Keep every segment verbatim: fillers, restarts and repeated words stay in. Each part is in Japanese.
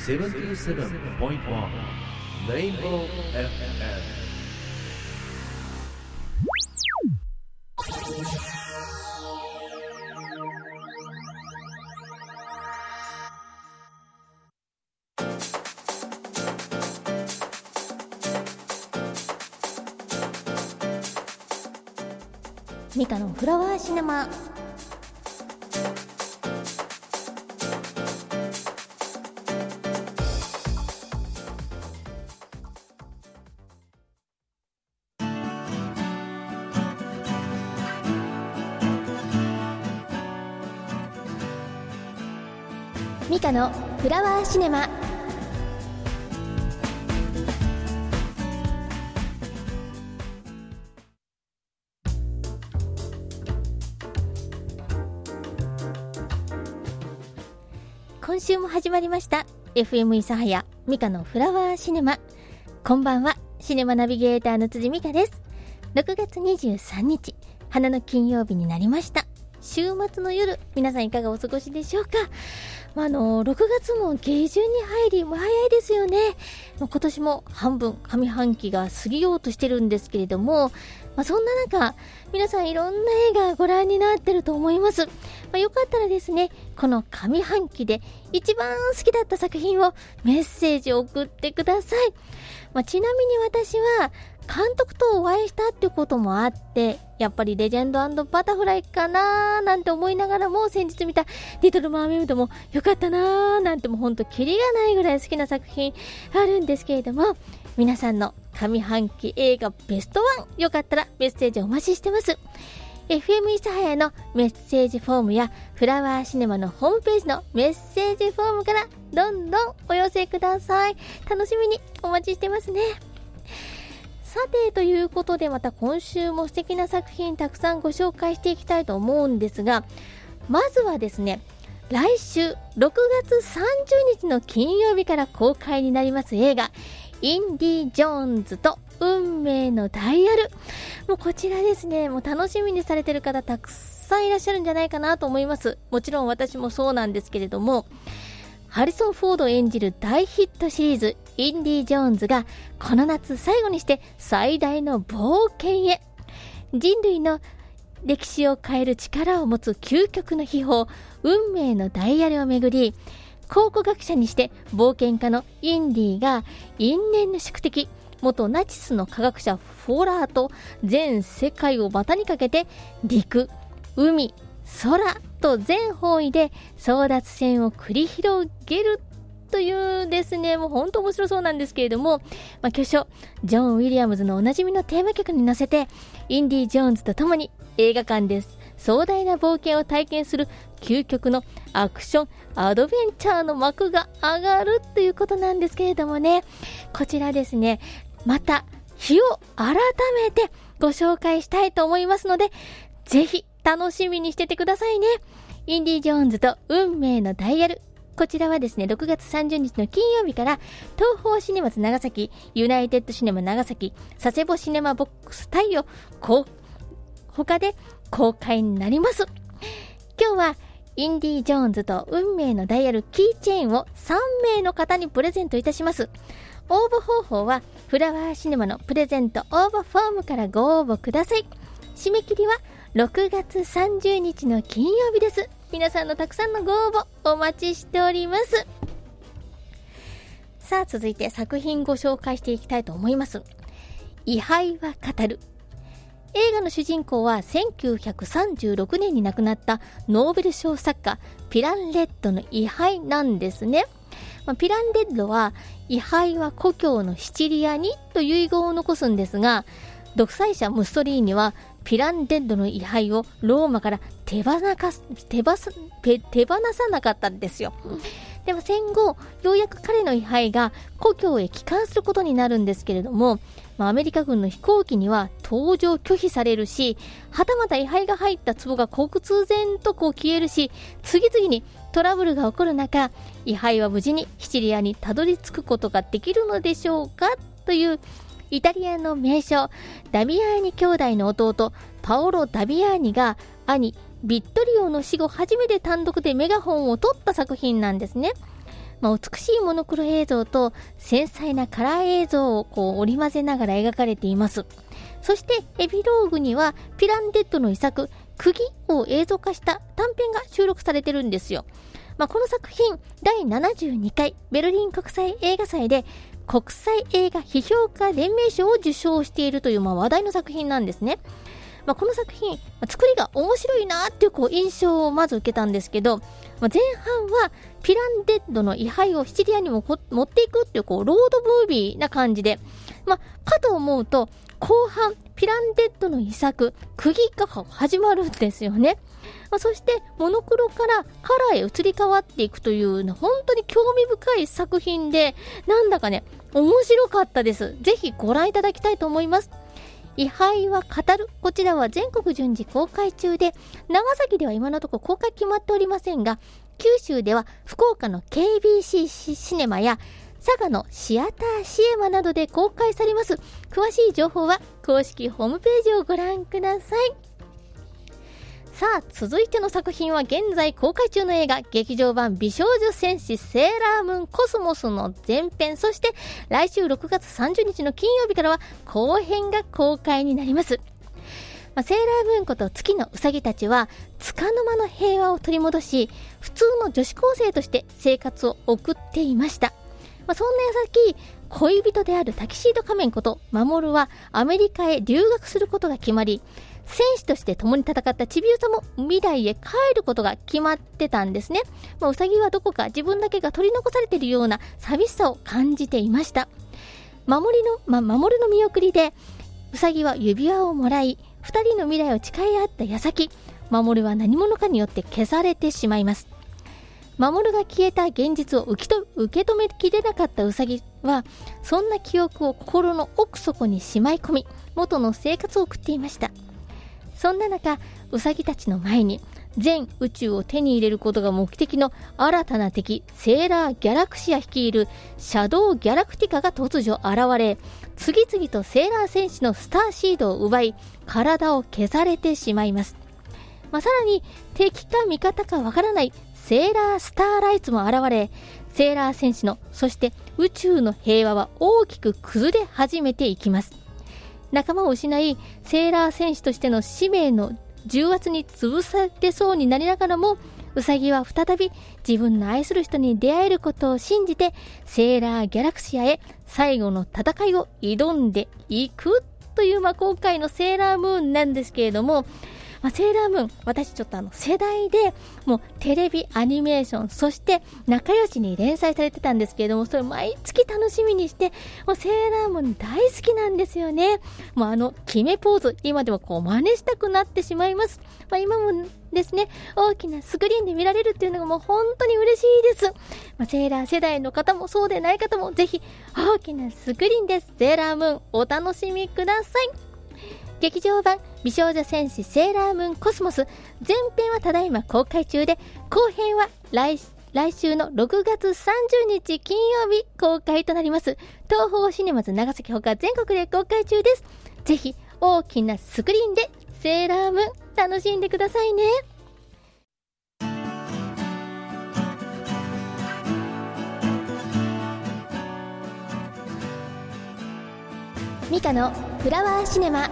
セブンティーセブンポイントワン レインボー エフエム。 ミカのフラワーシネマ。ミカのフラワーシネマ。今週も始まりました エフエム 諫早ミカのフラワーシネマ。こんばんは、シネマナビゲーターの辻美香です。ろくがつにじゅうさんにち、花の金曜日になりました。週末の夜、皆さんいかがお過ごしでしょうか。まあ、あのろくがつも下旬に入り、もう早いですよね。まあ、今年も半分上半期が過ぎようとしてるんですけれども、まあ、そんな中皆さんいろんな映画ご覧になってると思います。まあ、よかったらですね、この上半期で一番好きだった作品をメッセージを送ってください。まあ、ちなみに私は監督とお会いしたってこともあって、やっぱりレジェンド&バタフライかなーなんて思いながらも、先日見たリトルマーメイドもよかったなーなんて、もうほんとキリがないぐらい好きな作品あるんですけれども、皆さんの上半期映画ベストワン、よかったらメッセージお待ちしてます。 エフエム 諫早のメッセージフォームやフラワーシネマのホームページのメッセージフォームからどんどんお寄せください。楽しみにお待ちしてますね。さて、ということで、また今週も素敵な作品たくさんご紹介していきたいと思うんですが、まずはですね、来週ろくがつさんじゅうにちの金曜日から公開になります映画、インディ・ジョーンズと運命のダイヤル。もうこちらですね、もう楽しみにされてる方たくさんいらっしゃるんじゃないかなと思います。もちろん私もそうなんですけれども、ハリソン・フォード演じる大ヒットシリーズインディ・ジョーンズがこの夏最後にして最大の冒険へ。人類の歴史を変える力を持つ究極の秘宝、運命のダイヤルをめぐり、考古学者にして冒険家のインディが因縁の宿敵、元ナチスの科学者フォーラーと全世界を股にかけて陸、海、空と全方位で争奪戦を繰り広げるというですね、もう本当面白そうなんですけれども、まあ、巨匠ジョン・ウィリアムズのおなじみのテーマ曲に乗せて、インディ・ジョーンズとともに映画館です壮大な冒険を体験する究極のアクションアドベンチャーの幕が上がるということなんですけれどもね、こちらですね、また日を改めてご紹介したいと思いますので、ぜひ楽しみにしててくださいね。インディ・ジョーンズと運命のダイヤル、こちらはですね、ろくがつさんじゅうにちの金曜日から東宝シネマズ長崎、ユナイテッドシネマ長崎、佐世保シネマボックス太陽他で公開になります。今日はインディ・ジョーンズと運命のダイヤルキーチェーンをさんめいの方にプレゼントいたします。応募方法はフラワーシネマのプレゼント応募フォームからご応募ください。締め切りはろくがつさんじゅうにちの金曜日です。皆さんのたくさんのご応募お待ちしております。さあ、続いて作品ご紹介していきたいと思います。位牌は語る。映画の主人公はせんきゅうひゃくさんじゅうろくねんに亡くなったノーベル賞作家ピランレッドの位牌なんですね。まあ、ピランレッドは位牌は故郷のシチリアにという遺言を残すんですが、独裁者ムッソリーニはピランレッドの位牌をローマから手放か手ばす手放さなかったんですよ。でも戦後ようやく彼の位牌が故郷へ帰還することになるんですけれども、まあ、アメリカ軍の飛行機には搭乗拒否されるし、はたまた位牌が入った壺が忽然とこう消えるし、次々にトラブルが起こる中、位牌は無事にシチリアにたどり着くことができるのでしょうかというイタリアの名将ダビアーニ兄弟の弟パオロ・ダビアーニが兄ビットリオの死後初めて単独でメガホンを取った作品なんですね。 まあ、美しいモノクロ映像と繊細なカラー映像をこう織り交ぜながら描かれています。そしてエピローグにはピランデッドの遺作釘を映像化した短編が収録されてるんですよ。まあ、この作品だいななじゅうにかいベルリン国際映画祭で国際映画批評家連盟賞を受賞しているという、まあ、話題の作品なんですね。まあ、この作品、まあ、作りが面白いなっていう、こう印象をまず受けたんですけど、まあ、前半はピランデッドの位牌をシチリアにも持っていくっていう、こうロードムービーな感じで、まあ、かと思うと後半ピランデッドの遺作釘が始まるんですよね。まあ、そしてモノクロからカラーへ移り変わっていくという本当に興味深い作品で、なんだかね面白かったです。ぜひご覧いただきたいと思います。位牌は語る、こちらは全国順次公開中で、長崎では今のところ公開決まっておりませんが、九州では福岡の ケービーシー シネマや佐賀のシアターシエマなどで公開されます。詳しい情報は公式ホームページをご覧ください。さあ、続いての作品は現在公開中の映画劇場版美少女戦士セーラームーンコスモスの前編、そして来週ろくがつさんじゅうにちの金曜日からは後編が公開になります。まあ、セーラームーンこと月のうさぎたちは束の間の平和を取り戻し、普通の女子高生として生活を送っていました。まあ、そんな矢先、恋人であるタキシード仮面ことマモルはアメリカへ留学することが決まり、戦士として共に戦ったちびうさも未来へ帰ることが決まってたんですね。まあ、うさぎはどこか自分だけが取り残されているような寂しさを感じていました。守りの、まあ、守るの見送りでうさぎは指輪をもらい、二人の未来を誓い合った矢先、守は何者かによって消されてしまいます。守が消えた現実を受けと受け止めきれなかったウサギは、そんな記憶を心の奥底にしまい込み、元の生活を送っていました。そんな中、ウサギたちの前に全宇宙を手に入れることが目的の新たな敵、セーラーギャラクシア率いるシャドウギャラクティカが突如現れ、次々とセーラー戦士のスターシードを奪い、体を消されてしまいます。まあ、さらに敵か味方かわからないセーラースターライツも現れ、セーラー戦士の、そして宇宙の平和は大きく崩れ始めていきます。仲間を失い、セーラー戦士としての使命の重圧に潰されそうになりながらも、ウサギは再び自分の愛する人に出会えることを信じて、セーラーギャラクシアへ最後の戦いを挑んでいくという、まあ、今回のセーラームーンなんですけれども、まあ、セーラームーン、私ちょっとあの世代でもうテレビアニメーション、そして仲良しに連載されてたんですけれども、それ毎月楽しみにして、もうセーラームーン大好きなんですよね。もうあの決めポーズ、今でもこう真似したくなってしまいます。まあ、今もですね、大きなスクリーンで見られるっていうのがもう本当に嬉しいです。まあ、セーラー世代の方もそうでない方もぜひ大きなスクリーンでセーラームーンお楽しみください。劇場版美少女戦士セーラームーンコスモス、前編はただいま公開中で、後編は 来, 来週のろくがつさんじゅうにち金曜日公開となります。東宝シネマズ長崎ほか全国で公開中です。ぜひ大きなスクリーンでセーラームーン楽しんでくださいね。ミカのフラワーシネマ。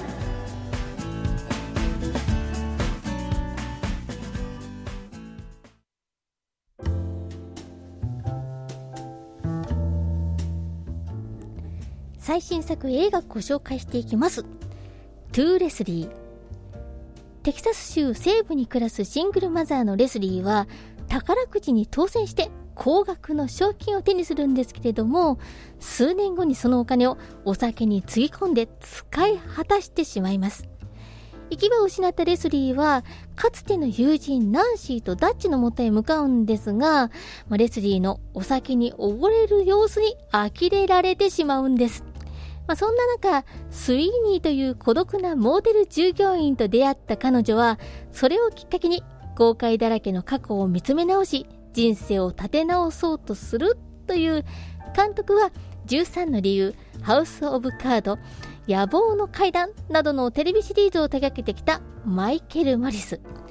最新作映画ご紹介していきます。トゥーレスリー。テキサス州西部に暮らすシングルマザーのレスリーは宝くじに当選して高額の賞金を手にするんですけれども、数年後にそのお金をお酒につぎ込んで使い果たしてしまいます。行き場を失ったレスリーはかつての友人ナンシーとダッチの元へ向かうんですが、レスリーのお酒に溺れる様子に呆れられてしまうんです。まあ、そんな中、スイーニーという孤独なモーテル従業員と出会った彼女は、それをきっかけに後悔だらけの過去を見つめ直し、人生を立て直そうとするという。監督はじゅうさんの理由、ハウス・オブ・カード、野望の階段などのテレビシリーズを手掛けてきたマイケル・マリス。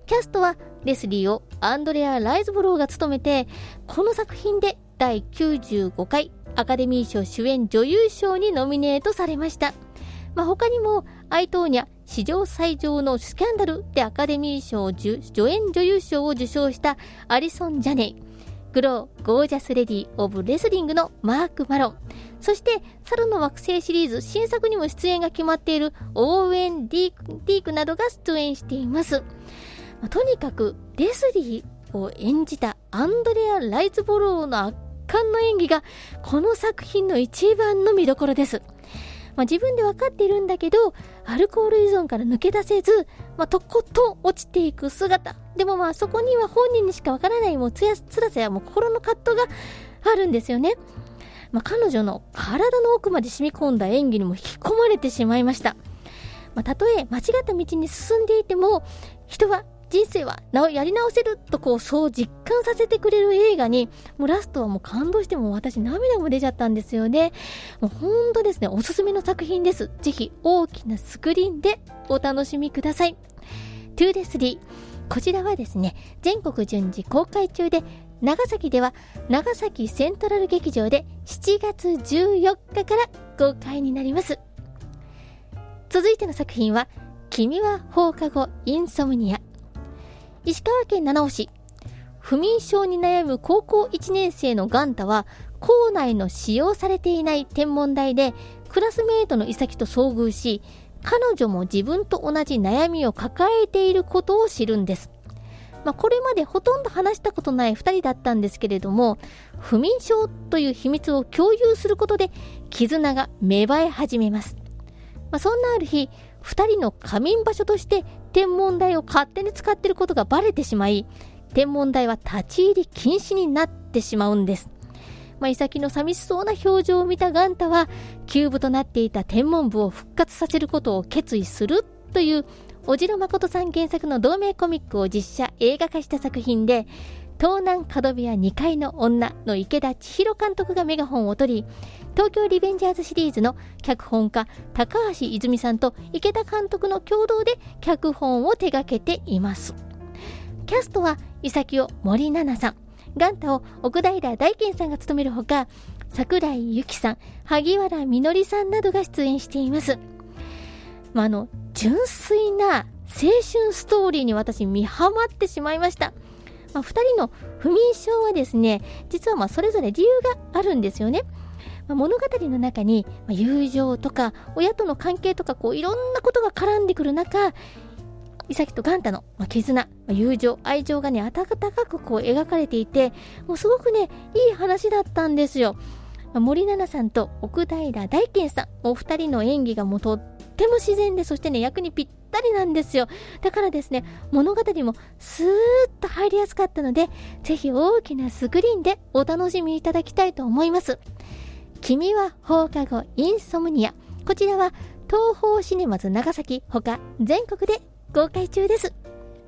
キャストはレスリーをアンドレア・ライズボローが務めて、この作品でだいきゅうじゅうごかいアカデミー賞主演女優賞にノミネートされました。まあ、他にもアイトーニャ史上最上のスキャンダルでアカデミー賞助演女優賞を受賞したアリソン・ジャネイ、グローゴージャスレディオブレスリングのマーク・マロン、そして猿の惑星シリーズ新作にも出演が決まっているオーウェン・ディークなどが出演しています。まあ、とにかくレスリーを演じたアンドレア・ライズボローの圧巻の演技がこの作品の一番の見どころです。まあ、自分で分かっているんだけどアルコール依存から抜け出せず、まあ、とことん落ちていく姿でも、まあそこには本人にしか分からないもうつやつらさやもう心の葛藤があるんですよね。まあ、彼女の体の奥まで染み込んだ演技にも引き込まれてしまいました。まあ、たとえ間違った道に進んでいても人は人生はなやり直せるとこうそう実感させてくれる映画に、もうラストはもう感動しても私涙も出ちゃったんですよね。もう本当ですね、おすすめの作品です。ぜひ大きなスクリーンでお楽しみください。トゥーデスリー、こちらはですね全国順次公開中で、長崎では長崎セントラル劇場でしちがつじゅうよっかから公開になります。続いての作品は君は放課後インソムニア。石川県七尾市、不眠症に悩む高校いちねん生のガンタは校内の使用されていない天文台でクラスメートのイサキと遭遇し、彼女も自分と同じ悩みを抱えていることを知るんです。まあ、これまでほとんど話したことないふたりだったんですけれども、不眠症という秘密を共有することで絆が芽生え始めます。まあ、そんなある日、ふたりの仮眠場所として天文台を勝手に使っていることがバレてしまい、天文台は立ち入り禁止になってしまうんです。まあ、イサキの寂しそうな表情を見たガンタは休部となっていた天文部を復活させることを決意するという小城誠さん原作の同名コミックを実写映画化した作品で、東南角部屋にかいの女の池田千尋監督がメガホンを取り、東京リベンジャーズシリーズの脚本家高橋泉さんと池田監督の共同で脚本を手掛けています。キャストはイサキを森七菜さん、ガンタを奥平大賢さんが務めるほか、桜井由紀さん、萩原みのりさんなどが出演しています。まあ、あの純粋な青春ストーリーに私見ハマってしまいました。まあ、ふたりの不眠症はですね、実はまあそれぞれ理由があるんですよね。まあ、物語の中に友情とか親との関係とかこういろんなことが絡んでくる中、イサキとガンタの絆、友情、愛情がね温かくこう描かれていて、もうすごくねいい話だったんですよ。まあ、森七菜さんと奥平大賢さん、お二人の演技がもうとっても自然で、そしてね役にぴったりなんですよ。だからですね、物語もスーッと入りやすかったので、ぜひ大きなスクリーンでお楽しみいただきたいと思います。君は放課後インソムニア、こちらは東宝シネマズ長崎ほか全国で公開中です。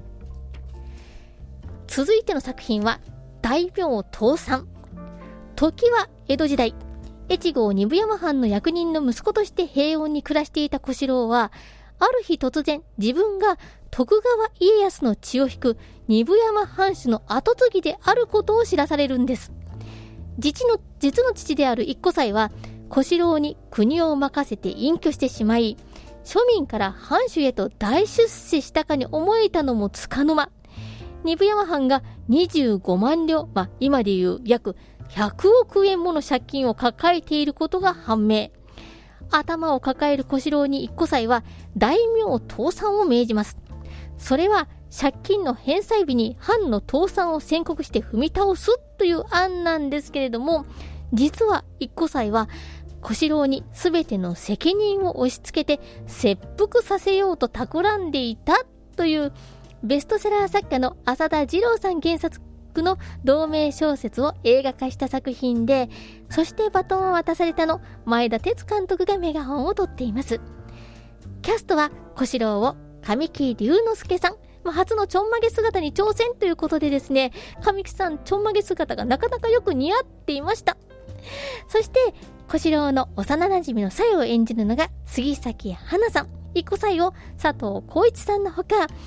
続いての作品は大名倒産。時は江戸時代、越後二部山藩の役人の息子として平穏に暮らしていた小四郎は、ある日突然自分が徳川家康の血を引く二部山藩主の跡継ぎであることを知らされるんです。実の、実の父である一個妻は小四郎に国を任せて隠居してしまい、庶民から藩主へと大出世したかに思えたのもつかの間、二部山藩がにじゅうごまんりょう、まあ、今でいう約ひゃくおくえんもの借金を抱えていることが判明。頭を抱える小四郎に一個妻は大名倒産を命じます。それは借金の返済日に藩の倒産を宣告して踏み倒すという案なんですけれども、実は一個妻は小四郎に全ての責任を押し付けて切腹させようと企んでいたというベストセラー作家の浅田次郎さん原作の同名小説を映画化した作品で、そしてバトンを渡されたの前田哲監督がメガホンを取っています。キャストは小四郎を神木隆之介さん、初のちょんまげ姿に挑戦ということでですね、神木さんちょんまげ姿がなかなかよく似合っていました。そして小四郎の幼馴染の鞘を演じるのが杉咲花さん、一個妻を佐藤浩市さんのほか、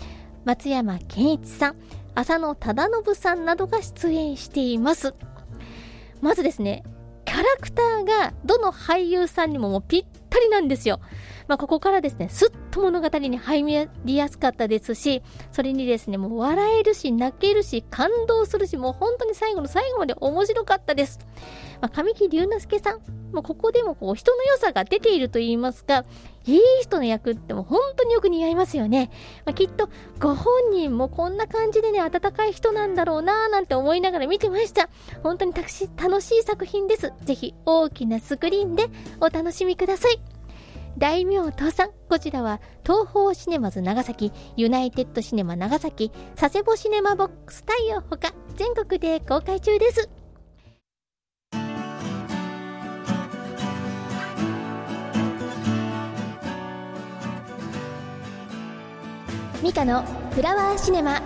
松山ケンイチさん、浅野忠信さんなどが出演しています。まずですね、キャラクターがどの俳優さんにももうぴったりなんですよ。まあ、ここからですね、すっと物語に入りやすかったですし、それにですね、もう笑えるし、泣けるし、感動するし、もう本当に最後の最後まで面白かったです。まあ、神木隆之介さん、もうここでもこう人の良さが出ていると言いますか、いい人の役ってもう本当によく似合いますよね。まあ、きっとご本人もこんな感じでね、温かい人なんだろうなーなんて思いながら見てました。本当に楽しい作品です。ぜひ大きなスクリーンでお楽しみください。大名倒産、こちらは東宝シネマズ長崎、ユナイテッドシネマ長崎、佐世保シネマボックスタイをほか全国で公開中です。ミカのフラワーシネマ。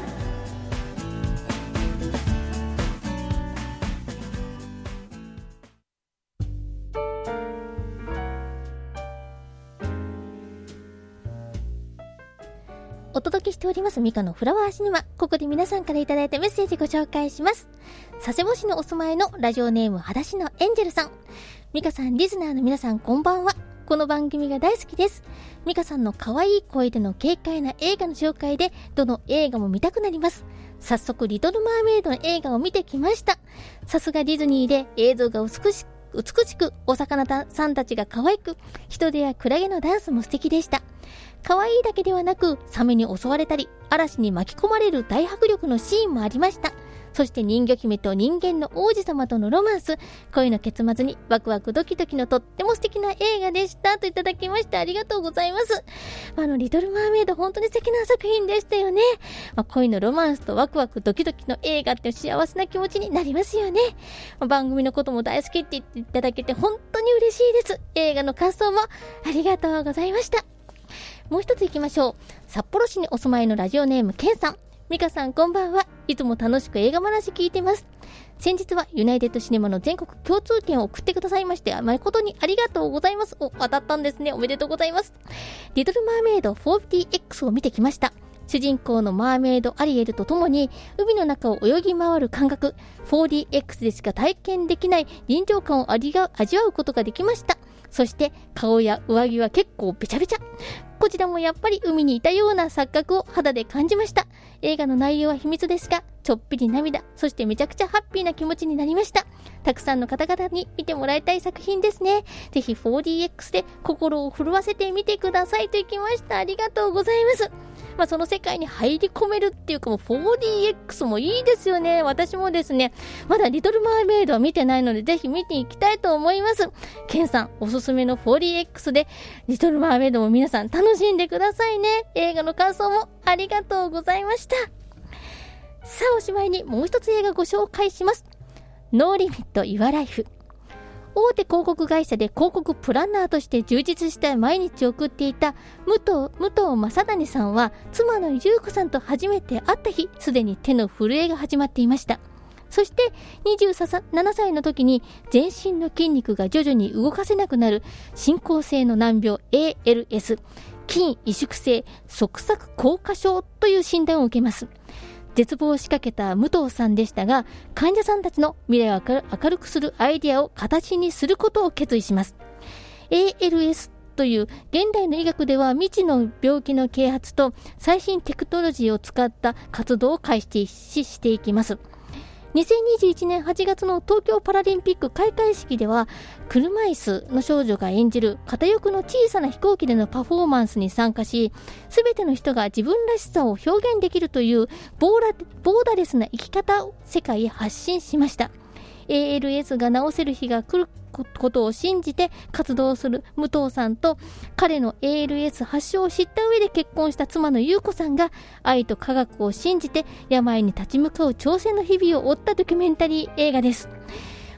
お届けしておりますミカのフラワーシネマ。ここで皆さんからいただいたメッセージご紹介します。佐世保市のお住まいのラジオネーム裸足のエンジェルさん。ミカさん、リスナーの皆さん、こんばんは。この番組が大好きです。ミカさんの可愛い声での軽快な映画の紹介でどの映画も見たくなります。早速リトルマーメイドの映画を見てきました。さすがディズニーで映像が美しく美しく、お魚さんたちが可愛く、人手やクラゲのダンスも素敵でした。可愛いだけではなく、サメに襲われたり、嵐に巻き込まれる大迫力のシーンもありました。そして人魚姫と人間の王子様とのロマンス、恋の結末にワクワクドキドキのとっても素敵な映画でしたといただきまして、ありがとうございます。あのリトルマーメイド本当に素敵な作品でしたよね。まあ、恋のロマンスとワクワクドキドキの映画って幸せな気持ちになりますよね。まあ、番組のことも大好きって言っていただけて本当に嬉しいです。映画の感想もありがとうございました。もう一つ行きましょう。札幌市にお住まいのラジオネームケンさん。ミカさん、こんばんは。いつも楽しく映画話聞いてます。先日はユナイテッドシネマの全国共通券を送ってくださいまして誠にありがとうございます。お、当たったんですね。おめでとうございます。リトルマーメイド フォーディーエックス を見てきました。主人公のマーメイドアリエルと共に海の中を泳ぎ回る感覚 フォーディーエックス でしか体験できない臨場感を味わうことができました。そして顔や上着は結構べちゃべちゃ。こちらもやっぱり海にいたような錯覚を肌で感じました。映画の内容は秘密ですが、ちょっぴり涙、そしてめちゃくちゃハッピーな気持ちになりました。たくさんの方々に見てもらいたい作品ですね。ぜひ フォーディーエックス で心を震わせてみてくださいといきました。ありがとうございます。まあ、その世界に入り込めるっていうかもう フォーディーエックス もいいですよね。私もですね、まだリトルマーメイドは見てないのでぜひ見ていきたいと思います。ケンさんおすすめの フォーディーエックス でリトルマーメイドも皆さん楽しんでくださいね。映画の感想もありがとうございました。さあおしまいにもう一つ映画ご紹介します。ノーリミットユアライフ。大手広告会社で広告プランナーとして充実した毎日を送っていた武藤、武藤正谷さんは妻の優子さんと初めて会った日、すでに手の震えが始まっていました。そしてにじゅうななさいの時に全身の筋肉が徐々に動かせなくなる進行性の難病 エーエルエス 筋萎縮性側索硬化症という診断を受けます。絶望を仕掛けた武藤さんでしたが、患者さんたちの未来を明るくするアイデアを形にすることを決意します。 エーエルエス という現代の医学では未知の病気の啓発と最新テクノロジーを使った活動を開始していきます。にせんにじゅういちねんはちがつの東京パラリンピック開会式では車椅子の少女が演じる片翼の小さな飛行機でのパフォーマンスに参加し、すべての人が自分らしさを表現できるというボーラ、ボーダレスな生き方を世界へ発信しました。 エーエルエス が治せる日が来ることを信じて活動する武藤さんと、彼の エーエルエス 発症を知った上で結婚した妻の優子さんが愛と科学を信じて病に立ち向かう挑戦の日々を追ったドキュメンタリー映画です。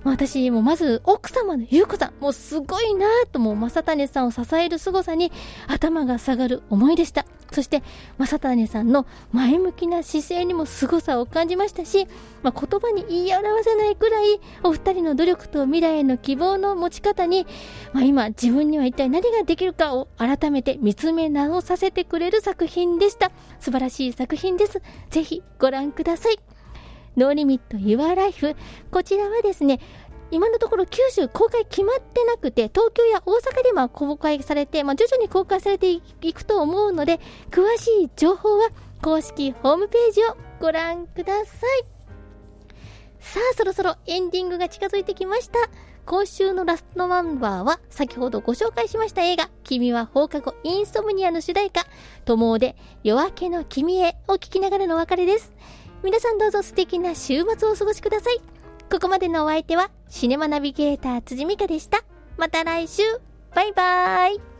私もまず奥様の優子さん、もうすごいなぁと、もう正種さんを支える凄さに頭が下がる思いでした。そして正種さんの前向きな姿勢にも凄さを感じましたし、まあ、言葉に言い表せないくらいお二人の努力と未来への希望の持ち方に、まあ、今自分には一体何ができるかを改めて見つめ直させてくれる作品でした。素晴らしい作品です。ぜひご覧ください。ノーリミット Your Life、 こちらはですね、今のところ九州公開決まってなくて、東京や大阪でま公開されて、まあ、徐々に公開されていくと思うので、詳しい情報は公式ホームページをご覧ください。さあ、そろそろエンディングが近づいてきました。今週のラストナンバーは先ほどご紹介しました映画君は放課後インソムニアの主題歌、友をで夜明けの君へを聞きながらのお別れです。皆さんどうぞ素敵な週末をお過ごしください。ここまでのお相手はシネマナビゲーター辻美香でした。また来週、バイバーイ。